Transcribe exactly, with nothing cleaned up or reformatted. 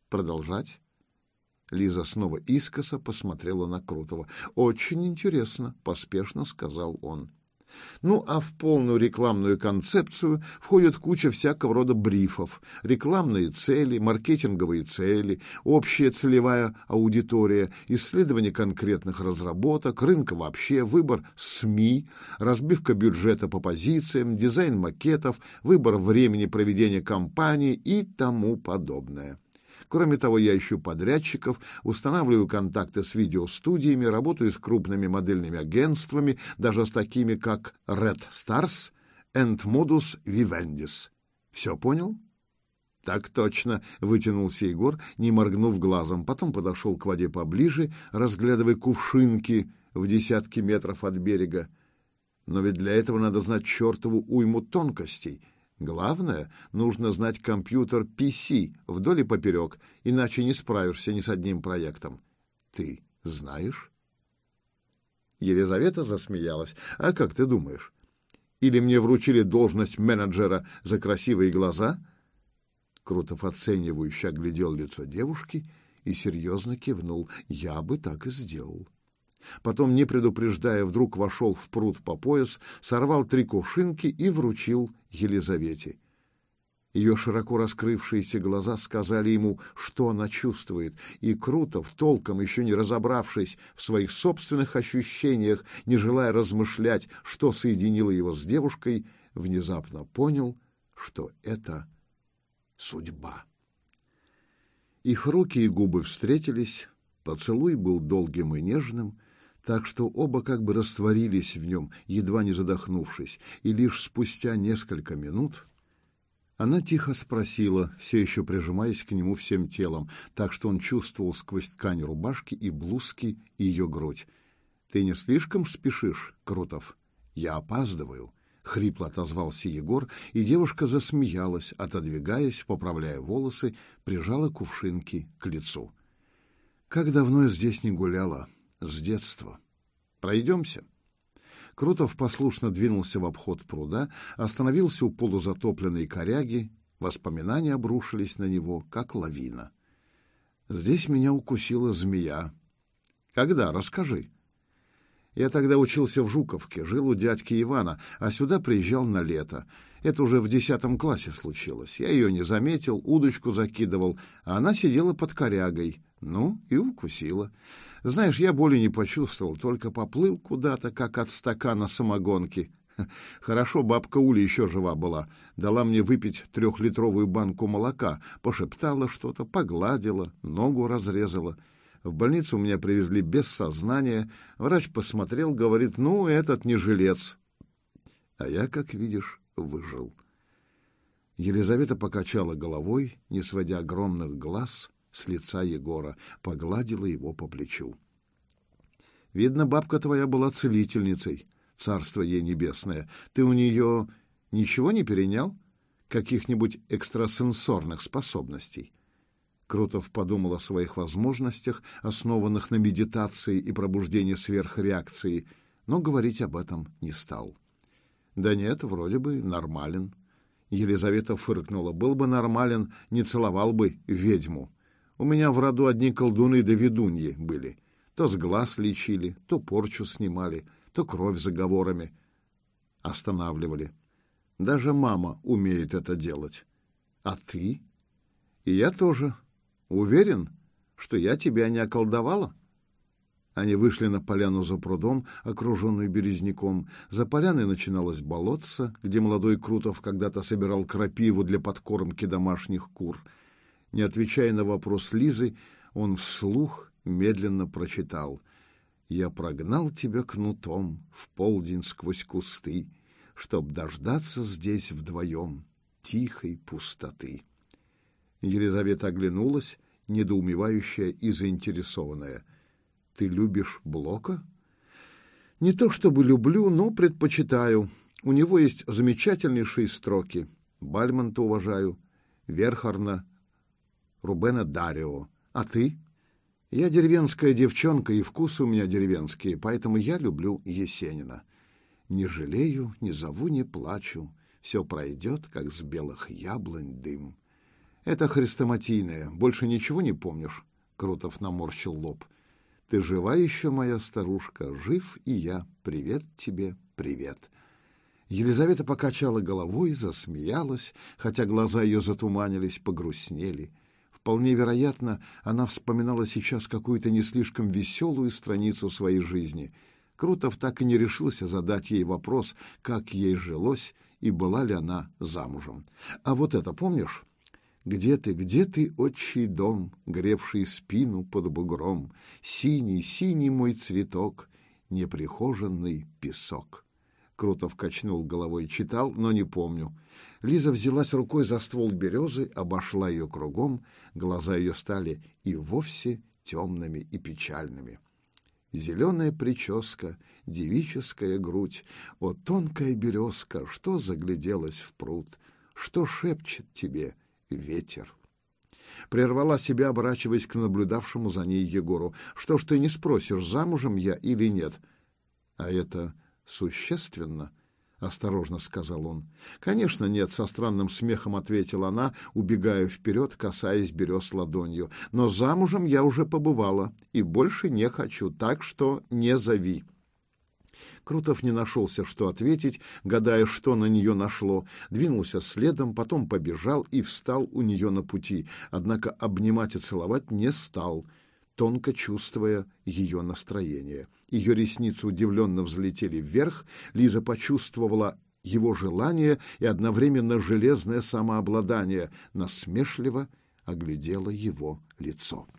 Продолжать?» Лиза снова искоса посмотрела на Крутого. «Очень интересно», — поспешно сказал он. Ну, а в полную рекламную концепцию входит куча всякого рода брифов. Рекламные цели, маркетинговые цели, общая целевая аудитория, исследование конкретных разработок, рынка вообще, выбор СМИ, разбивка бюджета по позициям, дизайн макетов, выбор времени проведения кампании и тому подобное. Кроме того, я ищу подрядчиков, устанавливаю контакты с видеостудиями, работаю с крупными модельными агентствами, даже с такими, как Red Stars and Modus Vivendis. Все понял? Так точно, вытянулся Егор, не моргнув глазом. Потом подошел к воде поближе, разглядывая кувшинки в десятки метров от берега. Но ведь для этого надо знать чертову уйму тонкостей. Главное, нужно знать компьютер пи си вдоль и поперек, иначе не справишься ни с одним проектом. Ты знаешь? Елизавета засмеялась. А как ты думаешь? Или мне вручили должность менеджера за красивые глаза? Крутов оценивающе оглядел лицо девушки и серьезно кивнул. Я бы так и сделал. Потом, не предупреждая, вдруг вошел в пруд по пояс, сорвал три кувшинки и вручил Елизавете. Ее широко раскрывшиеся глаза сказали ему, что она чувствует, и Крутов, толком еще не разобравшись в своих собственных ощущениях, не желая размышлять, что соединило его с девушкой, внезапно понял, что это судьба. Их руки и губы встретились, поцелуй был долгим и нежным, так что оба как бы растворились в нем, едва не задохнувшись, и лишь спустя несколько минут она тихо спросила, все еще прижимаясь к нему всем телом, так что он чувствовал сквозь ткань рубашки и блузки ее грудь. «Ты не слишком спешишь, Крутов? Я опаздываю», — хрипло отозвался Егор, и девушка засмеялась, отодвигаясь, поправляя волосы, прижала кувшинки к лицу. «Как давно я здесь не гуляла? С детства. Пройдемся?» Крутов послушно двинулся в обход пруда, остановился у полузатопленной коряги. Воспоминания обрушились на него, как лавина. «Здесь меня укусила змея». «Когда? Расскажи». «Я тогда учился в Жуковке, жил у дядьки Ивана, а сюда приезжал на лето. Это уже в десятом классе случилось. Я ее не заметил, удочку закидывал, а она сидела под корягой. Ну, и укусила. Знаешь, я боли не почувствовал, только поплыл куда-то, как от стакана самогонки. Хорошо, бабка Уля еще жива была. Дала мне выпить трехлитровую банку молока, пошептала что-то, погладила, ногу разрезала. В больницу меня привезли без сознания. Врач посмотрел, говорит, ну, этот не жилец. А я, как видишь, выжил». Елизавета покачала головой, не сводя огромных глаз с лица Егора, погладила его по плечу. «Видно, бабка твоя была целительницей, царство ей небесное. Ты у нее ничего не перенял? Каких-нибудь экстрасенсорных способностей?» Крутов подумал о своих возможностях, основанных на медитации и пробуждении сверхреакции, но говорить об этом не стал. «Да нет, вроде бы нормален». Елизавета фыркнула. «Был бы нормален, не целовал бы ведьму. У меня в роду одни колдуны да ведуньи были. То с глаз лечили, то порчу снимали, то кровь заговорами останавливали. Даже мама умеет это делать. А ты? И я тоже. Уверен, что я тебя не околдовала?» Они вышли на поляну за прудом, окруженную березняком. За поляной начиналось болотце, где молодой Крутов когда-то собирал крапиву для подкормки домашних кур. Не отвечая на вопрос Лизы, он вслух медленно прочитал: «Я прогнал тебя кнутом в полдень сквозь кусты, чтоб дождаться здесь вдвоем тихой пустоты». Елизавета оглянулась, недоумевающая и заинтересованная. «Ты любишь Блока?» «Не то чтобы люблю, но предпочитаю. У него есть замечательнейшие строки. Бальмонта уважаю, Верхарна, Рубена Дарио. А ты?» «Я деревенская девчонка, и вкусы у меня деревенские, поэтому я люблю Есенина. Не жалею, не зову, не плачу. Все пройдет, как с белых яблонь дым. Это хрестоматийное. Больше ничего не помнишь? Крутов наморщил лоб. Ты жива еще, моя старушка? Жив и я. Привет тебе, привет. Елизавета покачала головой, засмеялась, хотя глаза ее затуманились, погрустнели. Вполне вероятно, она вспоминала сейчас какую-то не слишком веселую страницу своей жизни. Крутов так и не решился задать ей вопрос, как ей жилось и была ли она замужем. А вот это помнишь? Где ты, где ты, отчий дом, гревший спину под бугром, синий, синий мой цветок, неприхоженный песок. Крутов качнул головой, читал, но не помню. Лиза взялась рукой за ствол березы, обошла ее кругом, глаза ее стали и вовсе темными и печальными. Зеленая прическа, девическая грудь, о, тонкая березка, что загляделась в пруд, что шепчет тебе ветер. Прервала себя, оборачиваясь к наблюдавшему за ней Егору. Что ж ты не спросишь, замужем я или нет? А это существенно? Осторожно сказал он. Конечно, нет, со странным смехом ответила она, убегая вперед, касаясь берез ладонью. Но замужем я уже побывала и больше не хочу, так что не зови. Крутов не нашелся, что ответить, гадая, что на нее нашло. Двинулся следом, потом побежал и встал у нее на пути. Однако обнимать и целовать не стал, тонко чувствуя ее настроение. Ее ресницы удивленно взлетели вверх. Лиза почувствовала его желание и одновременно железное самообладание. Насмешливо оглядела его лицо.